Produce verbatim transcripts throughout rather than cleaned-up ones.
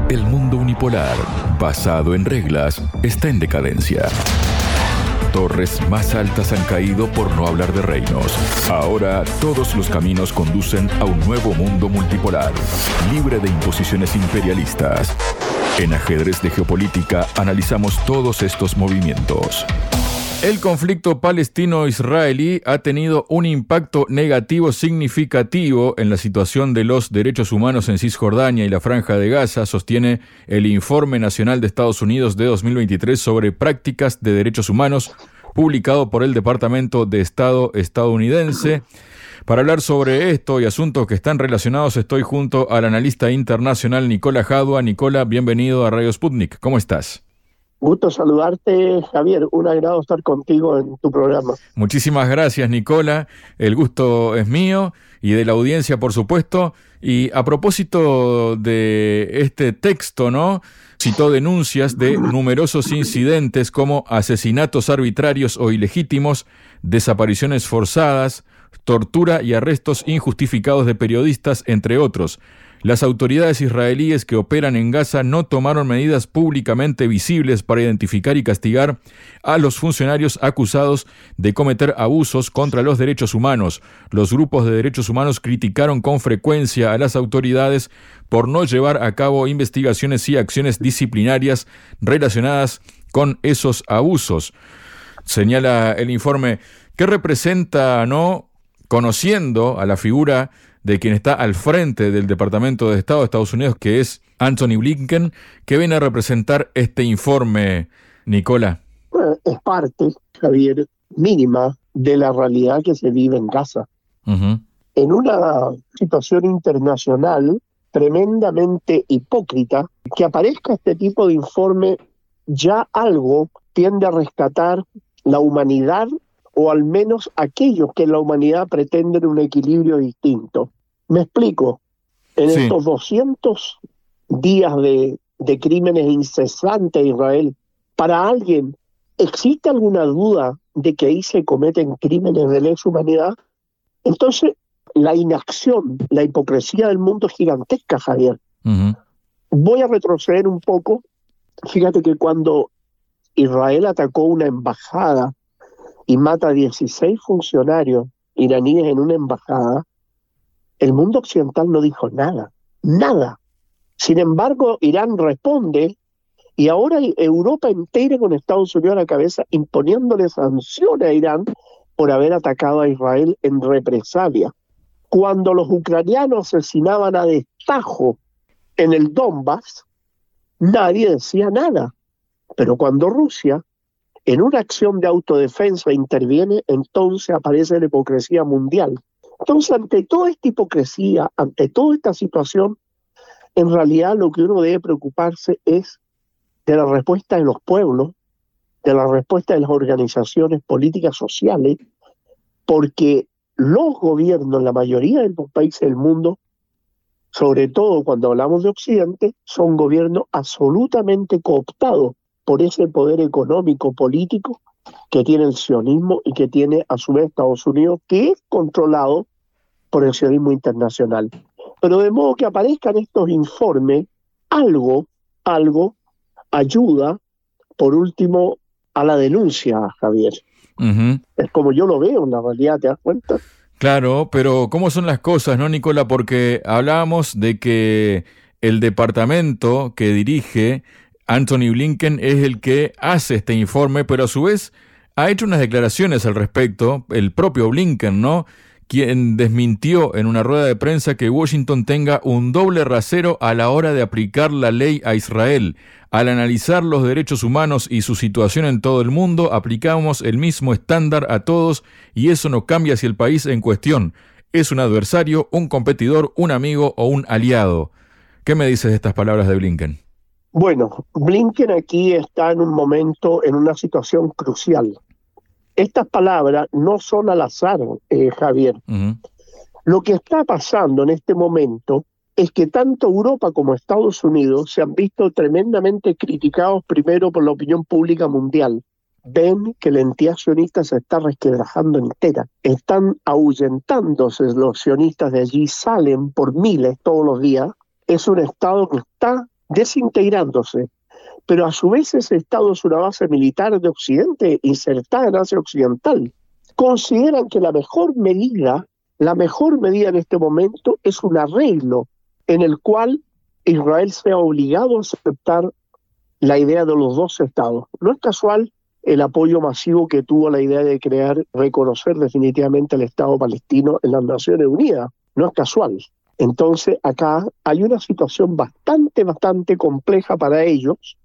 El mundo unipolar, basado en reglas, está en decadencia. Torres más altas han caído por no hablar de reinos. Ahora todos los caminos conducen a un nuevo mundo multipolar, libre de imposiciones imperialistas. En Ajedrez de Geopolítica analizamos todos estos movimientos. El conflicto palestino-israelí ha tenido un impacto negativo significativo en la situación de los derechos humanos en Cisjordania y la Franja de Gaza, sostiene el Informe Nacional de Estados Unidos de dos mil veintitrés sobre prácticas de derechos humanos, publicado por el Departamento de Estado estadounidense. Para hablar sobre esto y asuntos que están relacionados, estoy junto al analista internacional Nicola Jadua. Nicola, bienvenido a Radio Sputnik. ¿Cómo estás? Gusto saludarte, Javier. Un agrado estar contigo en tu programa. Muchísimas gracias, Nicola. El gusto es mío y de la audiencia, por supuesto. Y a propósito de este texto, ¿no? Citó denuncias de numerosos incidentes como asesinatos arbitrarios o ilegítimos, desapariciones forzadas, tortura y arrestos injustificados de periodistas, entre otros. Las autoridades israelíes que operan en Gaza no tomaron medidas públicamente visibles para identificar y castigar a los funcionarios acusados de cometer abusos contra los derechos humanos. Los grupos de derechos humanos criticaron con frecuencia a las autoridades por no llevar a cabo investigaciones y acciones disciplinarias relacionadas con esos abusos. Señala el informe que representa, ¿no?, conociendo a la figura de quien está al frente del Departamento de Estado de Estados Unidos, que es Antony Blinken, que viene a representar este informe, Nicola. Bueno, es parte, Javier, mínima de la realidad que se vive en Gaza. Uh-huh. En una situación internacional tremendamente hipócrita, que aparezca este tipo de informe ya algo tiende a rescatar la humanidad, o al menos aquellos que en la humanidad pretenden un equilibrio distinto. Me explico. En sí. estos doscientos días de, de crímenes incesantes en Israel, para alguien, ¿existe alguna duda de que ahí se cometen crímenes de lesa humanidad? Entonces, la inacción, la hipocresía del mundo es gigantesca, Javier. Uh-huh. Voy a retroceder un poco. Fíjate que cuando Israel atacó una embajada y mata a dieciséis funcionarios iraníes en una embajada, el mundo occidental no dijo nada, nada. Sin embargo, Irán responde y ahora Europa entera con Estados Unidos a la cabeza imponiéndole sanciones a Irán por haber atacado a Israel en represalia. Cuando los ucranianos asesinaban a destajo en el Donbass, nadie decía nada. Pero cuando Rusia en una acción de autodefensa interviene, entonces aparece la hipocresía mundial. Entonces, ante toda esta hipocresía, ante toda esta situación, en realidad lo que uno debe preocuparse es de la respuesta de los pueblos, de la respuesta de las organizaciones políticas sociales, porque los gobiernos, la mayoría de los países del mundo, sobre todo cuando hablamos de Occidente, son gobiernos absolutamente cooptados por ese poder económico, político que tiene el sionismo y que tiene a su vez Estados Unidos, que es controlado por el sionismo internacional. Pero de modo que aparezcan estos informes, algo, algo ayuda, por último, a la denuncia, Javier. Uh-huh. Es como yo lo veo en la realidad, ¿te das cuenta? Claro, pero ¿cómo son las cosas, no, Nicola? Porque hablábamos de que el departamento que dirige Antony Blinken es el que hace este informe, pero a su vez ha hecho unas declaraciones al respecto, el propio Blinken, ¿no?, quien desmintió en una rueda de prensa que Washington tenga un doble rasero a la hora de aplicar la ley a Israel. Al analizar los derechos humanos y su situación en todo el mundo, aplicamos el mismo estándar a todos y eso no cambia si el país en cuestión es un adversario, un competidor, un amigo o un aliado. ¿Qué me dices de estas palabras de Blinken? Bueno, Blinken aquí está en un momento, en una situación crucial. Estas palabras no son al azar, eh, Javier. Uh-huh. Lo que está pasando en este momento es que tanto Europa como Estados Unidos se han visto tremendamente criticados primero por la opinión pública mundial. Ven que la entidad sionista se está resquebrajando entera. Están ahuyentándose los sionistas de allí, salen por miles todos los días. Es un Estado que está desintegrándose, pero a su vez ese Estado es una base militar de Occidente insertada en Asia Occidental. Consideran que la mejor medida, la mejor medida en este momento es un arreglo en el cual Israel sea obligado a aceptar la idea de los dos estados. No es casual el apoyo masivo que tuvo la idea de crear, reconocer definitivamente el Estado palestino en las Naciones Unidas. No es casual. Entonces acá hay una situación bastante, bastante compleja para ellos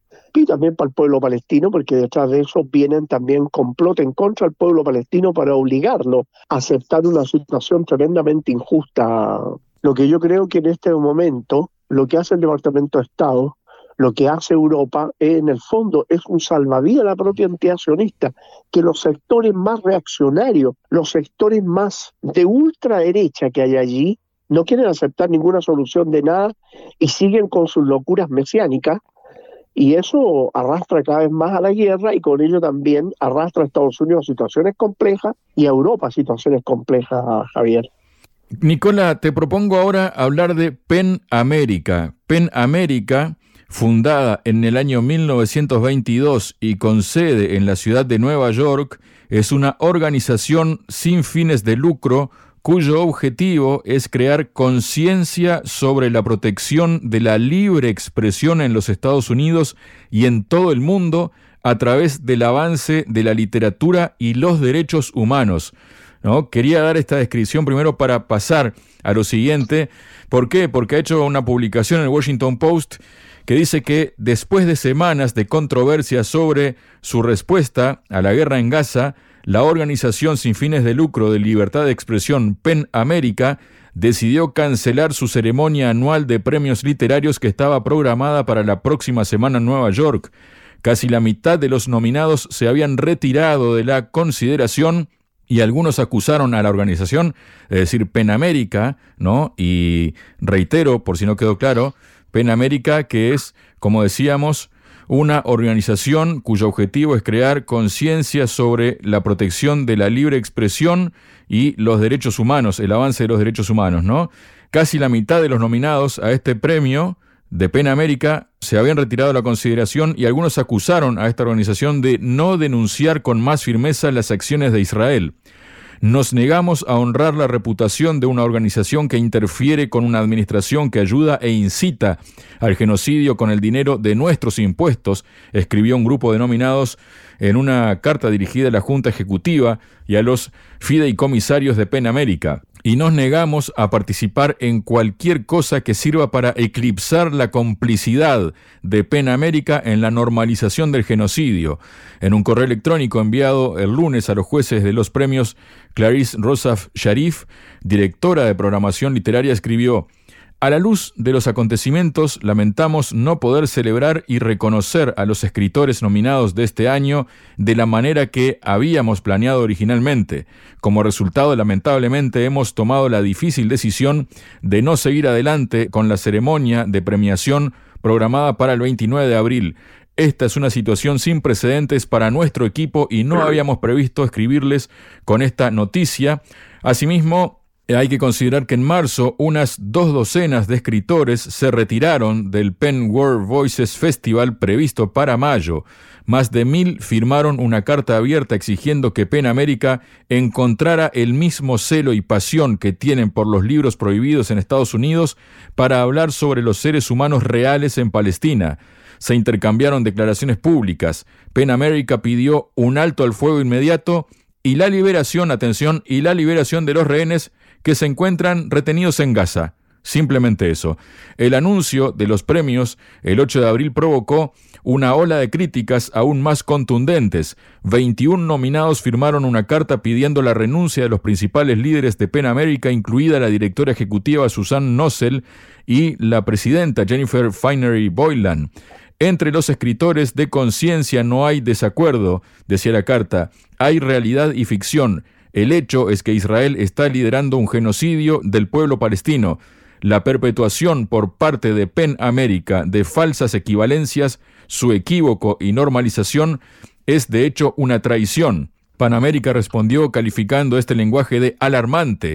y también para el pueblo palestino, porque detrás de eso vienen también complotes en contra del pueblo palestino para obligarlo a aceptar una situación tremendamente injusta. Lo que yo creo que en este momento, lo que hace el Departamento de Estado, lo que hace Europa, en el fondo es un salvavidas a la propia entidad sionista, que los sectores más reaccionarios, los sectores más de ultraderecha que hay allí, no quieren aceptar ninguna solución de nada y siguen con sus locuras mesiánicas, y eso arrastra cada vez más a la guerra y con ello también arrastra a Estados Unidos a situaciones complejas y a Europa a situaciones complejas, Javier. Nicola, te propongo ahora hablar de PEN América. PEN América, fundada en el año mil novecientos veintidós y con sede en la ciudad de Nueva York, es una organización sin fines de lucro cuyo objetivo es crear conciencia sobre la protección de la libre expresión en los Estados Unidos y en todo el mundo a través del avance de la literatura y los derechos humanos, ¿no? Quería dar esta descripción primero para pasar a lo siguiente. ¿Por qué? Porque ha hecho una publicación en el Washington Post que dice que después de semanas de controversia sobre su respuesta a la guerra en Gaza, la organización sin fines de lucro de libertad de expresión PEN América decidió cancelar su ceremonia anual de premios literarios que estaba programada para la próxima semana en Nueva York. Casi la mitad de los nominados se habían retirado de la consideración y algunos acusaron a la organización, es decir, PEN América, ¿no? Y reitero, por si no quedó claro, PEN América, que es, como decíamos, una organización cuyo objetivo es crear conciencia sobre la protección de la libre expresión y los derechos humanos, el avance de los derechos humanos, ¿no? Casi la mitad de los nominados a este premio de PEN América se habían retirado de la consideración y algunos acusaron a esta organización de no denunciar con más firmeza las acciones de Israel. Nos negamos a honrar la reputación de una organización que interfiere con una administración que ayuda e incita al genocidio con el dinero de nuestros impuestos, escribió un grupo de nominados en una carta dirigida a la Junta Ejecutiva y a los fideicomisarios de PEN América. Y nos negamos a participar en cualquier cosa que sirva para eclipsar la complicidad de PEN América en la normalización del genocidio. En un correo electrónico enviado el lunes a los jueces de los premios, Clarice Rosaf Sharif, directora de programación literaria, escribió: a la luz de los acontecimientos, lamentamos no poder celebrar y reconocer a los escritores nominados de este año de la manera que habíamos planeado originalmente. Como resultado, lamentablemente, hemos tomado la difícil decisión de no seguir adelante con la ceremonia de premiación programada para el veintinueve de abril. Esta es una situación sin precedentes para nuestro equipo y no habíamos previsto escribirles con esta noticia. Asimismo, hay que considerar que en marzo unas dos docenas de escritores se retiraron del PEN World Voices Festival previsto para mayo. Más de mil firmaron una carta abierta exigiendo que PEN América encontrara el mismo celo y pasión que tienen por los libros prohibidos en Estados Unidos para hablar sobre los seres humanos reales en Palestina. Se intercambiaron declaraciones públicas. PEN América pidió un alto al fuego inmediato y la liberación, atención, y la liberación de los rehenes que se encuentran retenidos en Gaza. Simplemente eso. El anuncio de los premios el ocho de abril provocó una ola de críticas aún más contundentes. veintiún nominados firmaron una carta pidiendo la renuncia de los principales líderes de PEN América, incluida la directora ejecutiva Susan Nossel y la presidenta Jennifer Finery Boylan. Entre los escritores de conciencia no hay desacuerdo, decía la carta, hay realidad y ficción. El hecho es que Israel está liderando un genocidio del pueblo palestino. La perpetuación por parte de PEN América de falsas equivalencias, su equívoco y normalización es de hecho una traición. PEN América respondió calificando este lenguaje de alarmante.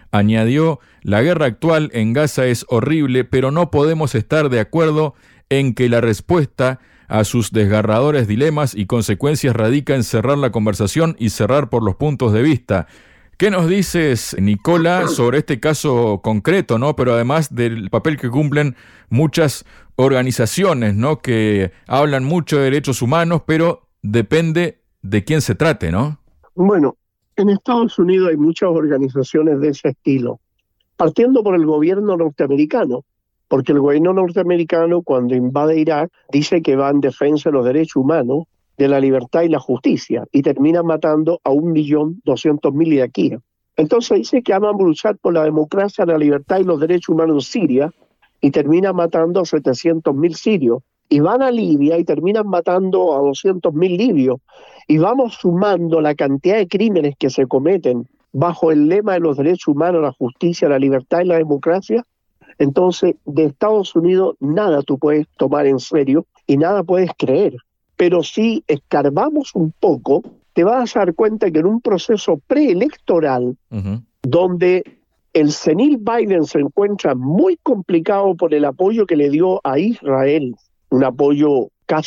Añadió, la guerra actual en Gaza es horrible, pero no podemos estar de acuerdo en que la respuesta a sus desgarradores dilemas y consecuencias radica en cerrar la conversación y cerrar por los puntos de vista. ¿Qué nos dices, Nicola, sobre este caso concreto, ¿no? Pero además del papel que cumplen muchas organizaciones, ¿no? Que hablan mucho de derechos humanos, pero depende de quién se trate, ¿no? Bueno, en Estados Unidos hay muchas organizaciones de ese estilo, partiendo por el gobierno norteamericano, porque el gobierno norteamericano cuando invade Irak dice que va en defensa de los derechos humanos, de la libertad y la justicia, y termina matando a un millón doscientos mil iraquíes. Entonces dice que aman luchar por la democracia, la libertad y los derechos humanos en Siria, y termina matando a setecientos mil sirios. Y van a Libia y terminan matando a doscientos mil libios. Y vamos sumando la cantidad de crímenes que se cometen bajo el lema de los derechos humanos, la justicia, la libertad y la democracia. Entonces, de Estados Unidos nada tú puedes tomar en serio y nada puedes creer. Pero si escarbamos un poco, te vas a dar cuenta que en un proceso preelectoral, uh-huh. donde el senil Biden se encuentra muy complicado por el apoyo que le dio a Israel, un apoyo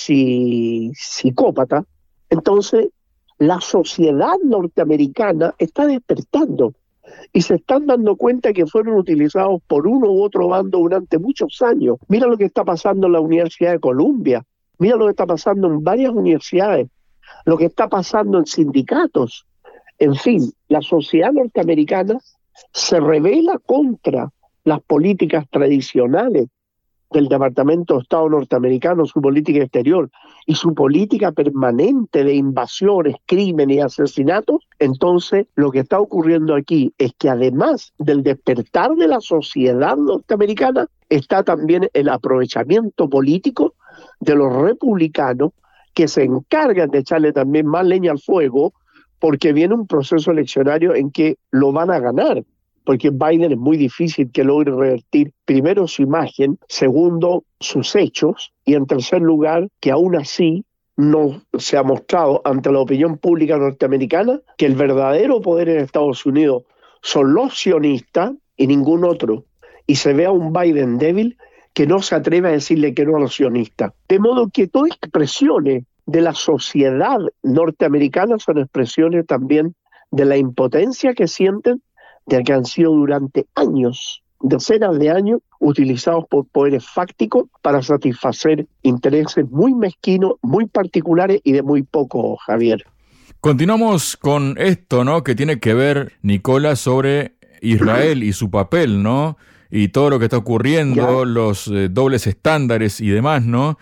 casi psicópata, entonces la sociedad norteamericana está despertando y se están dando cuenta que fueron utilizados por uno u otro bando durante muchos años. Mira lo que está pasando en la Universidad de Columbia. Mira lo que está pasando en varias universidades, lo que está pasando en sindicatos. En fin, la sociedad norteamericana se rebela contra las políticas tradicionales del Departamento de Estado norteamericano, su política exterior y su política permanente de invasiones, crímenes y asesinatos. Entonces, lo que está ocurriendo aquí es que además del despertar de la sociedad norteamericana, está también el aprovechamiento político de los republicanos que se encargan de echarle también más leña al fuego porque viene un proceso eleccionario en que lo van a ganar, porque Biden es muy difícil que logre revertir primero su imagen, segundo sus hechos y en tercer lugar que aún así no se ha mostrado ante la opinión pública norteamericana que el verdadero poder en Estados Unidos son los sionistas y ningún otro, y se ve a un Biden débil que no se atreve a decirle que no a los sionistas. De modo que todas expresiones de la sociedad norteamericana son expresiones también de la impotencia que sienten de que han sido durante años, decenas de años, utilizados por poderes fácticos para satisfacer intereses muy mezquinos, muy particulares y de muy poco, Javier. Continuamos con esto, ¿no? Que tiene que ver, Nicola, sobre Israel y su papel, ¿no? Y todo lo que está ocurriendo, ya. los eh, dobles estándares y demás, ¿no?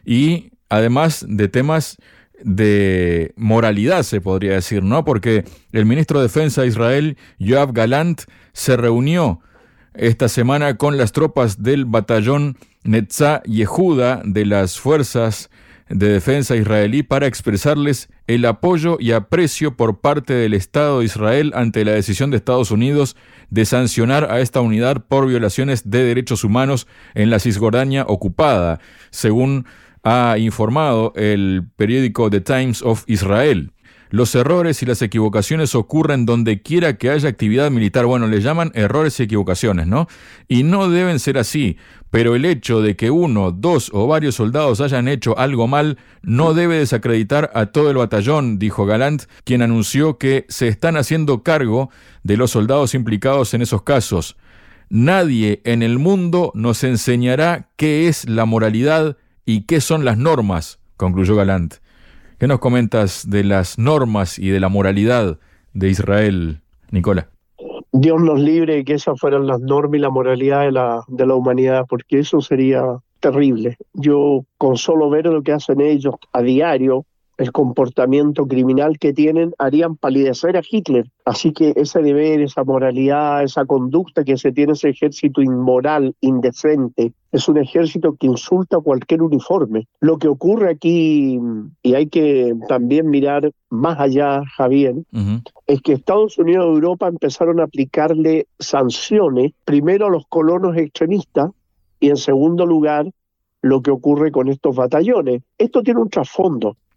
Y además de temas de moralidad, se podría decir, ¿no? Porque el ministro de Defensa de Israel, Yoav Gallant, se reunió esta semana con las tropas del batallón Netzah Yehuda de las fuerzas de defensa israelí para expresarles el apoyo y aprecio por parte del Estado de Israel ante la decisión de Estados Unidos de sancionar a esta unidad por violaciones de derechos humanos en la Cisjordania ocupada, según ha informado el periódico The Times of Israel. Los errores y las equivocaciones ocurren donde quiera que haya actividad militar. Bueno, le llaman errores y equivocaciones, ¿no? Y no deben ser así, pero el hecho de que uno, dos o varios soldados hayan hecho algo mal no debe desacreditar a todo el batallón, dijo Gallant, quien anunció que se están haciendo cargo de los soldados implicados en esos casos. Nadie en el mundo nos enseñará qué es la moralidad y qué son las normas, concluyó Gallant. ¿Qué nos comentas de las normas y de la moralidad de Israel, Nicola? Dios nos libre de que esas fueran las normas y la moralidad de la, de la humanidad, porque eso sería terrible. Yo, con solo ver lo que hacen ellos a diario, el comportamiento criminal que tienen, harían palidecer a Hitler. Así que ese deber, esa moralidad, esa conducta que se tiene, ese ejército inmoral, indecente, es un ejército que insulta a cualquier uniforme. Lo que ocurre aquí, y hay que también mirar más allá, Javier, uh-huh. es que Estados Unidos y Europa empezaron a aplicarle sanciones, primero a los colonos extremistas, y en segundo lugar, lo que ocurre con estos batallones. Esto tiene un trasfondo.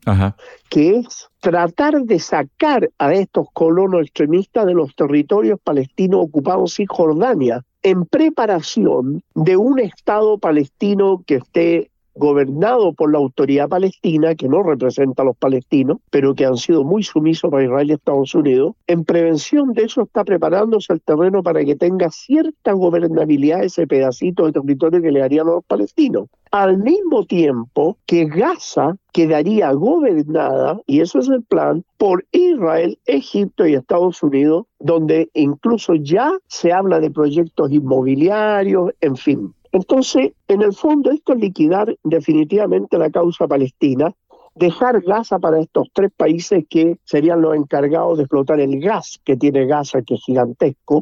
Ajá. Que es tratar de sacar a estos colonos extremistas de los territorios palestinos ocupados en Cisjordania, en preparación de un Estado palestino que esté gobernado por la autoridad palestina, que no representa a los palestinos, pero que han sido muy sumisos para Israel y Estados Unidos. En prevención de eso está preparándose el terreno para que tenga cierta gobernabilidad ese pedacito de territorio que le darían a los palestinos. Al mismo tiempo que Gaza quedaría gobernada, y eso es el plan, por Israel, Egipto y Estados Unidos, donde incluso ya se habla de proyectos inmobiliarios, en fin. Entonces, en el fondo, esto es liquidar definitivamente la causa palestina, dejar Gaza para estos tres países que serían los encargados de explotar el gas que tiene Gaza, que es gigantesco,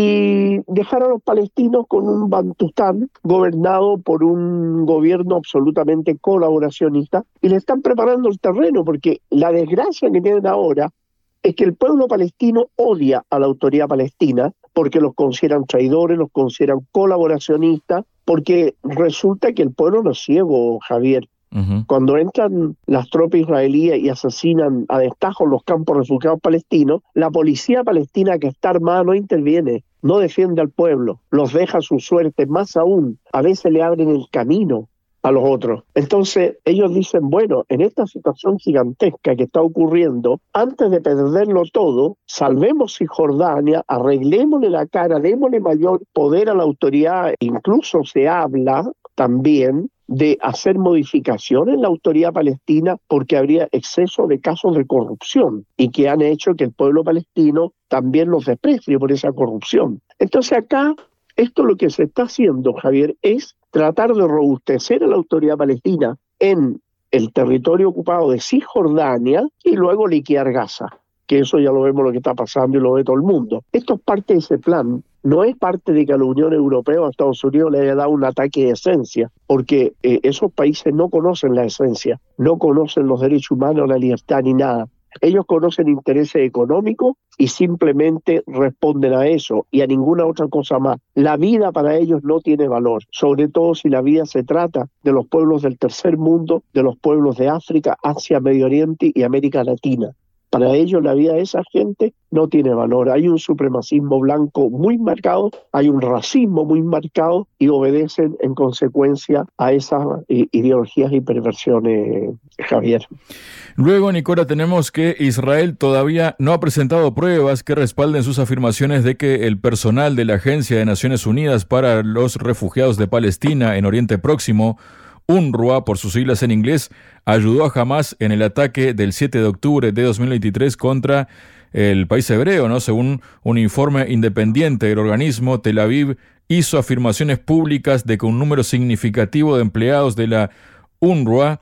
y dejar a los palestinos con un Bantustán gobernado por un gobierno absolutamente colaboracionista, y le están preparando el terreno, porque la desgracia que tienen ahora es que el pueblo palestino odia a la autoridad palestina, porque los consideran traidores, los consideran colaboracionistas, porque resulta que el pueblo no es ciego, Javier. Uh-huh. Cuando entran las tropas israelíes y asesinan a destajo los campos refugiados palestinos, la policía palestina que está armada no interviene, no defiende al pueblo, los deja a su suerte, más aún, a veces le abren el camino a los otros. Entonces ellos dicen, bueno, en esta situación gigantesca que está ocurriendo, antes de perderlo todo, salvemos Cisjordania, arreglémosle la cara, démosle mayor poder a la autoridad. Incluso se habla también de hacer modificaciones en la autoridad palestina porque habría exceso de casos de corrupción y que han hecho que el pueblo palestino también los desprecie por esa corrupción. Entonces acá, esto lo que se está haciendo, Javier, es tratar de robustecer a la autoridad palestina en el territorio ocupado de Cisjordania y luego liquidar Gaza, que eso ya lo vemos lo que está pasando y lo ve todo el mundo. Esto es parte de ese plan, no es parte de que a la Unión Europea o a Estados Unidos le haya dado un ataque de esencia, porque eh, esos países no conocen la esencia, no conocen los derechos humanos, la libertad ni nada. Ellos conocen intereses económicos y simplemente responden a eso y a ninguna otra cosa más. La vida para ellos no tiene valor, sobre todo si la vida se trata de los pueblos del tercer mundo, de los pueblos de África, Asia, Medio Oriente y América Latina. Para ellos la vida de esa gente no tiene valor. Hay un supremacismo blanco muy marcado, hay un racismo muy marcado y obedecen en consecuencia a esas ideologías y perversiones, Javier. Luego, Nicola, tenemos que Israel todavía no ha presentado pruebas que respalden sus afirmaciones de que el personal de la Agencia de Naciones Unidas para los Refugiados de Palestina en Oriente Próximo, UNRWA por sus siglas en inglés, ayudó a Hamás en el ataque del siete de octubre de dos mil veintitrés contra el país hebreo, ¿no? Según un informe independiente del organismo, Tel Aviv hizo afirmaciones públicas de que un número significativo de empleados de la UNRWA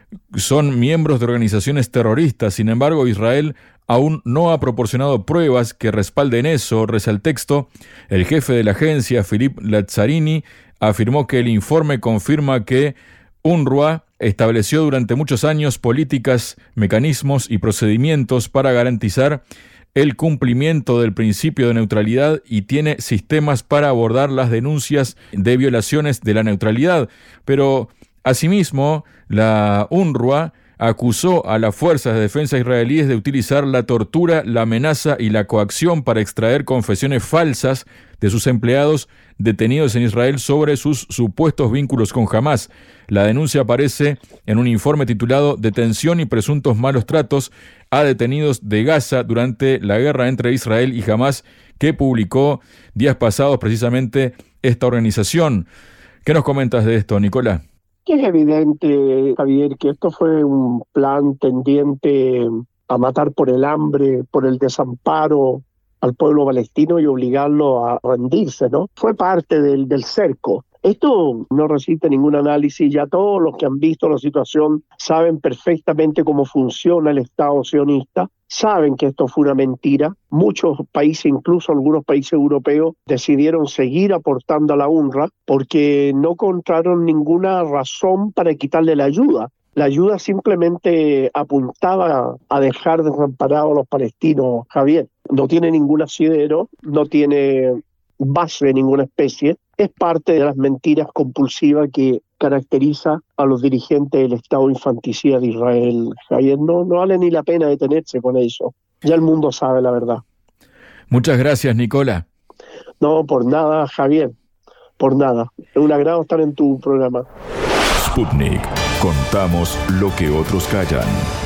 son miembros de organizaciones terroristas. Sin embargo, Israel aún no ha proporcionado pruebas que respalden eso, reza el texto. El jefe de la agencia, Philippe Lazzarini, afirmó que el informe confirma que UNRWA estableció durante muchos años políticas, mecanismos y procedimientos para garantizar el cumplimiento del principio de neutralidad y tiene sistemas para abordar las denuncias de violaciones de la neutralidad. Pero, asimismo, la UNRWA acusó a las fuerzas de defensa israelíes de utilizar la tortura, la amenaza y la coacción para extraer confesiones falsas de sus empleados detenidos en Israel sobre sus supuestos vínculos con Hamás. La denuncia aparece en un informe titulado Detención y presuntos malos tratos a detenidos de Gaza durante la guerra entre Israel y Hamás, que publicó días pasados precisamente esta organización. ¿Qué nos comentas de esto, Nicolás? Es evidente, Javier, que esto fue un plan tendiente a matar por el hambre, por el desamparo al pueblo palestino y obligarlo a rendirse, ¿no? Fue parte del, del cerco. Esto no resiste ningún análisis, ya todos los que han visto la situación saben perfectamente cómo funciona el Estado sionista, saben que esto fue una mentira. Muchos países, incluso algunos países europeos, decidieron seguir aportando a la UNRWA porque no encontraron ninguna razón para quitarle la ayuda. La ayuda simplemente apuntaba a dejar desamparados a los palestinos, Javier. No tiene ningún asidero, no tiene base de ninguna especie. Es parte de las mentiras compulsivas que caracteriza a los dirigentes del Estado infanticida de Israel. Javier, no, no vale ni la pena detenerse con eso. Ya el mundo sabe la verdad. Muchas gracias, Nicola. No, por nada, Javier. Por nada. Es un agrado estar en tu programa. Sputnik. Contamos lo que otros callan.